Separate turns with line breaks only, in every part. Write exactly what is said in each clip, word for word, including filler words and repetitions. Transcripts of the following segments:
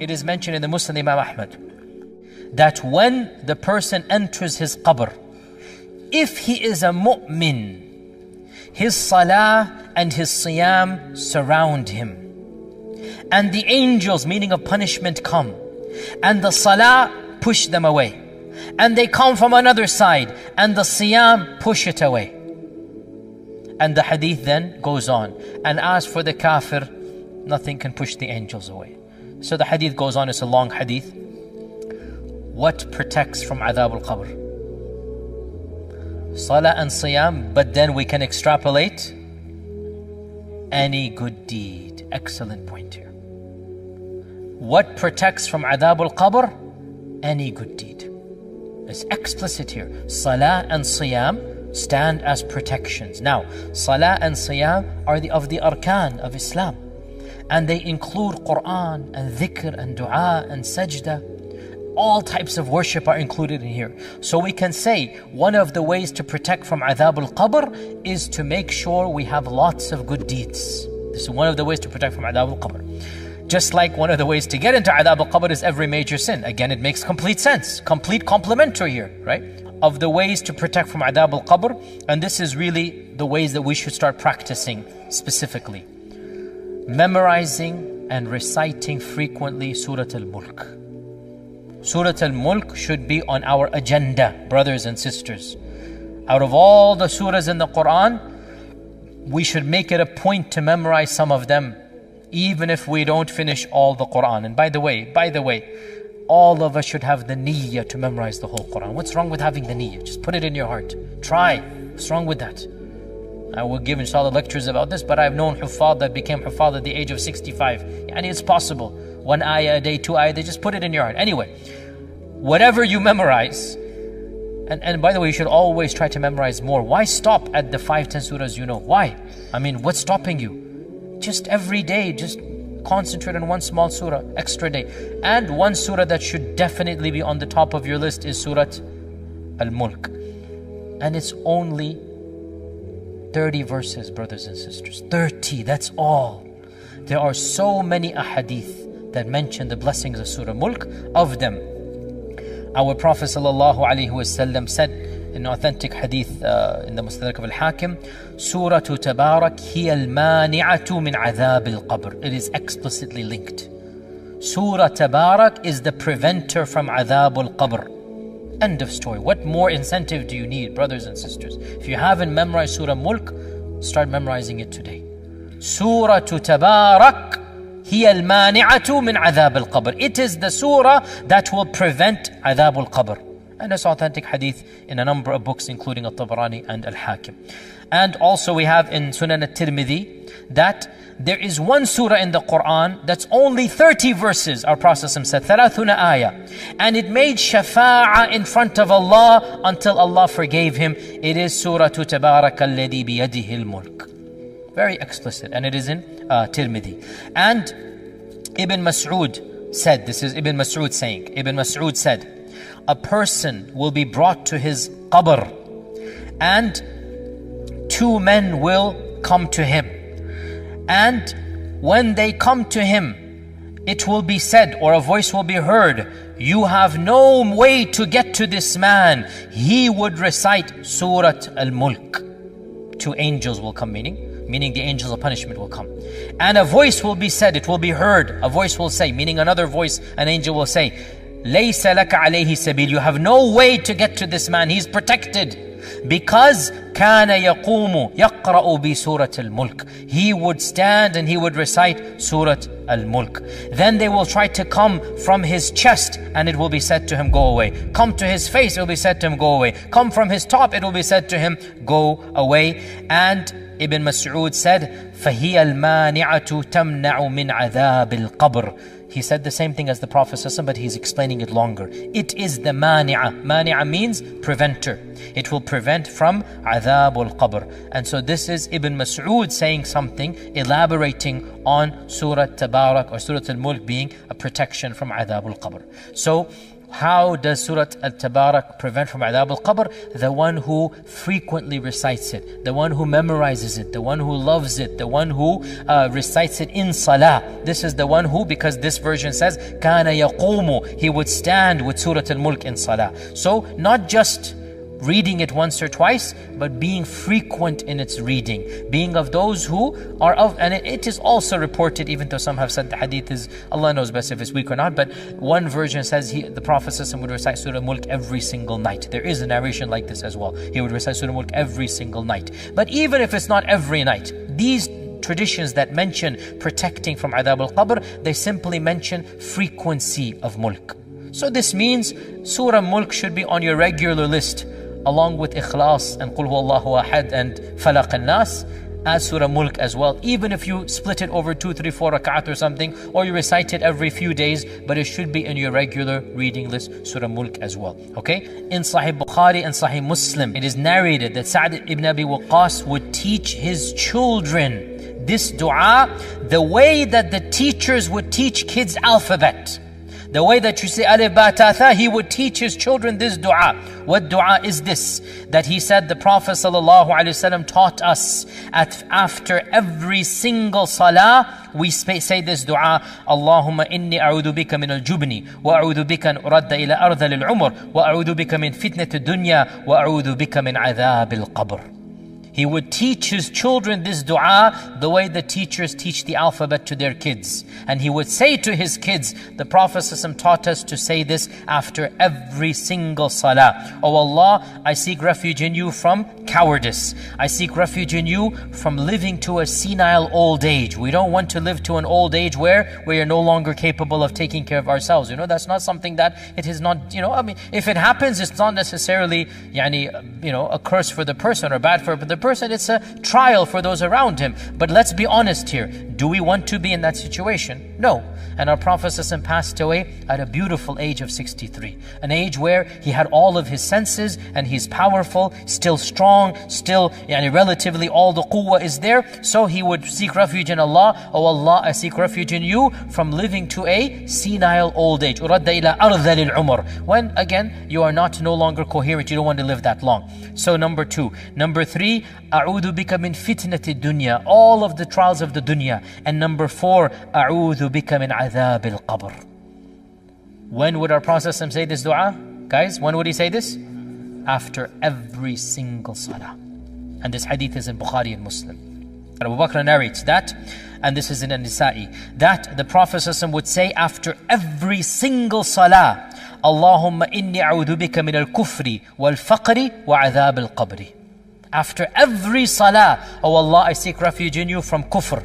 it is mentioned in the Musnad Imam Ahmad that when the person enters his qabr, if he is a mu'min, his salah and his siyam surround him. And the angels, meaning of punishment, come. And the salah push them away. And they come from another side. And the siyam push it away. And the hadith then goes on. And as for the kafir, nothing can push the angels away. So the hadith goes on, it's a long hadith. What protects from adhab al-qabr? Salah and siyam, but then we can extrapolate any good deed. Excellent point here. What protects from adhab al-qabr? Any good deed. It's explicit here. Salah and siyam stand as protections. Now, salah and siyam are the of the arkan of Islam. And they include Quran and dhikr and dua and sajda. All types of worship are included in here. So we can say one of the ways to protect from adhab al-qabr is to make sure we have lots of good deeds. This is one of the ways to protect from adhab al-qabr. Just like one of the ways to get into adhab al-qabr is every major sin. Again, it makes complete sense. Complete complementary here, right? Of the ways to protect from adhab al-qabr. And this is really the ways that we should start practicing specifically. Memorizing and reciting frequently Surah Al-Mulk. Surah Al-Mulk should be on our agenda, brothers and sisters. Out of all the surahs in the Quran, we should make it a point to memorize some of them, even if we don't finish all the Quran. And by the way, by the way, all of us should have the niyyah to memorize the whole Quran. What's wrong with having the niyyah? Just put it in your heart. Try. What's wrong with that? I will give inshallah lectures about this, but I've known huffaz that became huffaz at the age of sixty-five. And it's possible. One ayah a day, two ayah, they just put it in your heart. Anyway, whatever you memorize, and, and by the way, you should always try to memorize more. Why stop at the five, ten surahs you know? Why? I mean, what's stopping you? Just every day, just concentrate on one small surah, extra day. And one surah that should definitely be on the top of your list is Surah Al-Mulk. And it's only thirty verses, brothers and sisters. thirty, that's all. There are so many ahadith that mention the blessings of Surah Mulk. Of them, our Prophet sallallahu alaihi wasallam said in authentic hadith uh, in the Mustadrak of Al-Hakim, Surah Tabarak hiya al-mani'atu min adhab al-qabr. It is explicitly linked. Surah Tabarak is the preventer from adhab al-qabr. End of story. What more incentive do you need, brothers and sisters? If you haven't memorized Surah Mulk, start memorizing it today. Surah Tabarak hiya al-mani'atu min adhab al-qabr. It is the surah that will prevent adhab al-qabr. And it's authentic hadith in a number of books, including Al-Tabarani and Al-Hakim. And also we have in Sunan Al-Tirmidhi that there is one surah in the Quran that's only thirty verses. Our Prophet said, thalathuna ayah. And it made shafa'ah in front of Allah until Allah forgave him. It is Surah Tabarak alladhi biyadihi al-mulk. Very explicit, and it is in uh, Tirmidhi. And Ibn Mas'ud said, this is Ibn Mas'ud saying, Ibn Mas'ud said, a person will be brought to his qabr, and two men will come to him. And when they come to him, it will be said, or a voice will be heard, you have no way to get to this man. He would recite Surah Al-Mulk. Two angels will come, meaning meaning the angels of punishment will come. And a voice will be said, it will be heard. A voice will say, meaning another voice, an angel will say, لَيْسَ لَكَ عَلَيْهِ سَبِيلٌ. You have no way to get to this man. He's protected. Because كَانَ يَقُومُ يَقْرَأُ بِسُورَةِ الْمُلْكِ. He would stand and he would recite Surah Al-Mulk. Then they will try to come from his chest and it will be said to him, go away. Come to his face, it will be said to him, go away. Come from his top, it will be said to him, go away. And Ibn Mas'ud said, فَهِيَ الْمَانِعَةُ تَمْنَعُ مِنْ عَذَابِ الْقَبْرِ. He said the same thing as the Prophet, but he's explaining it longer. It is the mani'ah. Mani'ah means preventer. It will prevent from adhab al-qabr. And so this is Ibn Mas'ud saying something, elaborating on Surah Tabarak or Surah Al-Mulk being a protection from adhab al-qabr. So How does Surah Al-Tabarak prevent from Adhab al-Qabr? The one who frequently recites it, the one who memorizes it, the one who loves it, the one who uh, recites it in Salah. This is the one who, because this version says, كَانَ يَقُومُ, he would stand with Surah Al-Mulk in Salah. So not just reading it once or twice, but being frequent in its reading, being of those who are of, and it is also reported, even though some have said the hadith is, Allah knows best if it's weak or not, but one version says he, the Prophet would recite Surah Mulk every single night. There is a narration like this as well. He would recite Surah Mulk every single night. But even if it's not every night, these traditions that mention protecting from Adhab al-Qabr, they simply mention frequency of Mulk. So this means Surah Mulk should be on your regular list, along with Ikhlas and Qul Huwallahu Ahad and Falaq al-Nas, as Surah Mulk as well. Even if you split it over two, three, four rakat or something, or you recite it every few days, but it should be in your regular reading list, Surah Mulk as well. Okay? In Sahih Bukhari and Sahih Muslim, it is narrated that Sa'd ibn Abi Waqqas would teach his children this dua the way that the teachers would teach kids alphabet. The way that you say alif ba ta tha, he would teach his children this dua. What dua is this? That he said the Prophet ﷺ taught us at, after every single salah, we say this dua: Allahumma inni a'udhu bika min al-jubni, wa a'udhu bika an uradda ila ardhal al-umr, wa a'udhu bika min fitnat ad-dunya, wa a'udhu bika min adhab al-qabr. He would teach his children this dua the way the teachers teach the alphabet to their kids. And he would say to his kids, the Prophet ﷺ taught us to say this after every single salah. Oh Allah, I seek refuge in you from cowardice. I seek refuge in you from living to a senile old age. We don't want to live to an old age where we are no longer capable of taking care of ourselves. You know, that's not something that it is not, you know, I mean, if it happens, it's not necessarily, yani, you know, a curse for the person or bad for the person. It's a trial for those around him. But let's be honest here. Do we want to be in that situation? No. And our Prophet ﷺ passed away at a beautiful age of sixty-three. An age where he had all of his senses and he's powerful, still strong, still yani, relatively all the quwwah is there. So he would seek refuge in Allah. Oh Allah, I seek refuge in you from living to a senile old age. Uradda ila ardhal al-umr. When again, you are not no longer coherent, you don't want to live that long. So number two. Number three, A'udhu bika min fitnati dunya, all of the trials of the dunya. And number four, A'udhu bika min adhab al-qabr. When would our Prophet say this dua? Guys, when would he say this? After every single salah. And this hadith is in Bukhari and Muslim. And Abu Bakr narrates that, and this is in An-Nisa'i, that the Prophet would say after every single salah, Allahumma inni a'udhu bika min al-kufri wal-faqri wa adhab al-qabri. After every salah, oh Allah, I seek refuge in you from kufr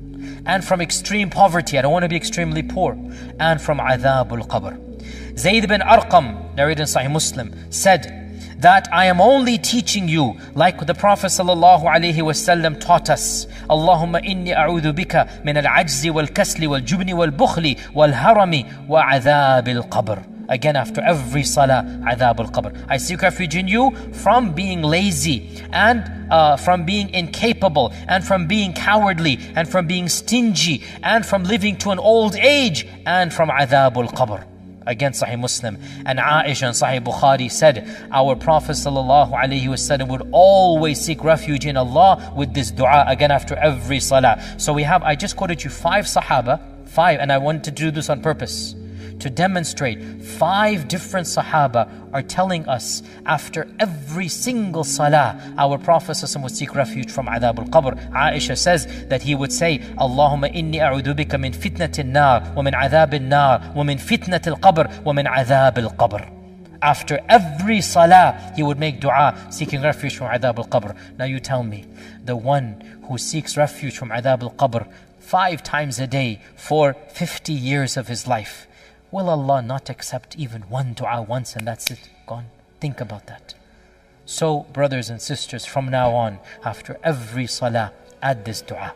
and from extreme poverty. I don't want to be extremely poor. And from adhab al-qabr. Zayd bin Arqam, narrated in Sahih Muslim, said that I am only teaching you like the Prophet sallallahu alaihi wasallam taught us. Allahumma inni a'udhu bika min al-ajzi wal-kasli wal-jubni wal-bukhli wal-harami wa adhab al-qabr. Again, after every salah, adhab al-qabr. I seek refuge in you from being lazy and uh, from being incapable and from being cowardly and from being stingy and from living to an old age and from adhab al-qabr. Again, Sahih Muslim. And Aisha and Sahih Bukhari said, our Prophet sallallahu alaihi wasallam would always seek refuge in Allah with this dua, again after every salah. So we have, I just quoted you five Sahaba, five, and I wanted to do this on purpose, to demonstrate five different Sahaba are telling us after every single salah, our Prophet would seek refuge from adhab al-qabr. Aisha says that he would say, Allahumma inni a'udhu bika min fitnati an-nar, wa min adhab an-nar, wa min fitnati al-qabr, wa min adhab al-qabr. After every salah, he would make dua seeking refuge from adhab al-qabr. Now you tell me, the one who seeks refuge from adhab al-qabr five times a day for fifty years of his life, will Allah not accept even one dua once and that's it, gone? Think about that. So, brothers and sisters, from now on, after every salah, add this dua.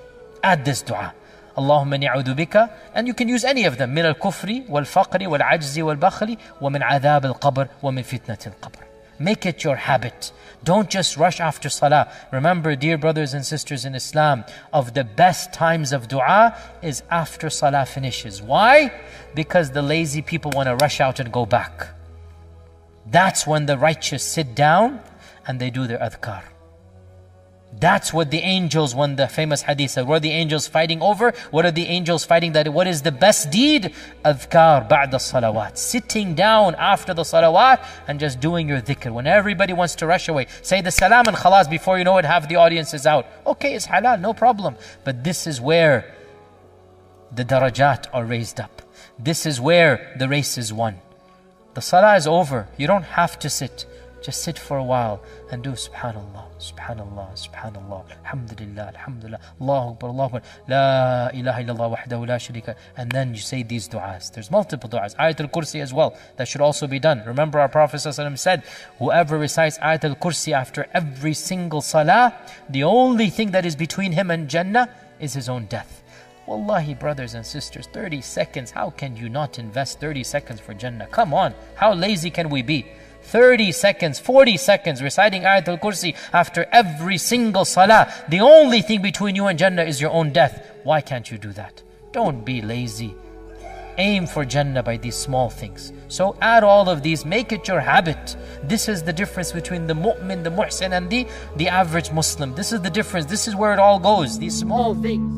Add this dua. Allahumma ni'udhu bika, and you can use any of them. Min al-kufri, wal-faqri, wal-ajzi, wal-bakhli, wa min adhab al-qabr, wa min fitnat al-qabr. Make it your habit Don't just rush after salah. Remember, dear brothers and sisters in Islam, of the best times of dua is after salah finishes. Why? Because the lazy people want to rush out and go back. That's when the righteous sit down and they do their adhkar. That's what the angels, when the famous hadith said, what are the angels fighting over? What are the angels fighting that? What is the best deed? Adhkar ba'da salawat. Sitting down after the salawat and just doing your dhikr. When everybody wants to rush away, say the salam and khalas, before you know it, half the audience is out. Okay, it's halal, no problem. But this is where the darajat are raised up. This is where the race is won. The salah is over. You don't have to sit. Just sit for a while and do subhanallah, subhanallah, subhanallah, alhamdulillah, alhamdulillah, Allahu Akbar, Allahu Akbar, la ilaha illallah wahdahu la sharika. And then you say these du'as. There's multiple du'as. Ayatul Kursi as well. That should also be done. Remember our Prophet ﷺ said, whoever recites Ayatul Kursi after every single salah, the only thing that is between him and Jannah is his own death. Wallahi, brothers and sisters, thirty seconds, how can you not invest thirty seconds for Jannah? Come on, how lazy can we be? thirty seconds, forty seconds reciting Ayatul Kursi after every single salah. The only thing between you and Jannah is your own death. Why can't you do that? Don't be lazy. Aim for Jannah by these small things. So add all of these, make it your habit. This is the difference between the mu'min, the muhsin, and the, the average Muslim. This is the difference. This is where it all goes. These small things.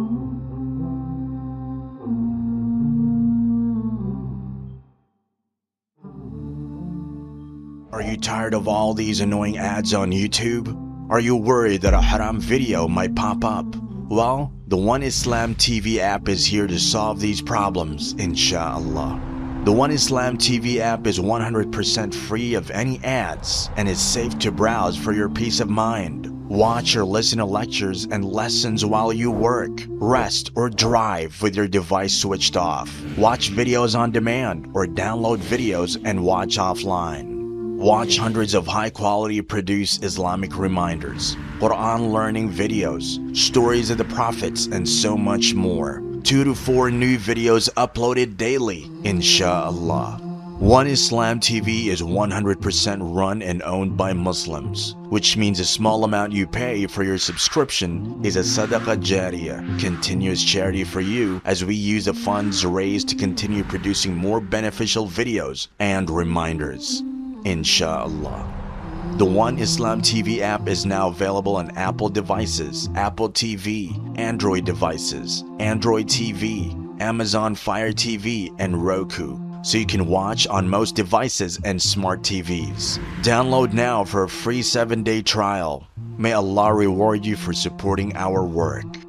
Are you tired of all these annoying ads on YouTube? Are you worried that a haram video might pop up? Well, the One Islam T V app is here to solve these problems, inshallah. The One Islam T V app is one hundred percent free of any ads and is safe to browse for your peace of mind. Watch or listen to lectures and lessons while you work, rest, or drive with your device switched off. Watch videos on demand or download videos and watch offline. Watch hundreds of high-quality produced Islamic reminders, Quran learning videos, stories of the prophets, and so much more. Two to four new videos uploaded daily, inshallah. One Islam T V is one hundred percent run and owned by Muslims, which means a small amount you pay for your subscription is a sadaqah jariyah, continuous charity for you, as we use the funds raised to continue producing more beneficial videos and reminders, inshallah. The One Islam T V app is now available on Apple devices, Apple T V, Android devices, Android T V, Amazon Fire T V, and Roku, so you can watch on most devices and smart T Vs. Download now for a free seven day trial. May Allah reward you for supporting our work.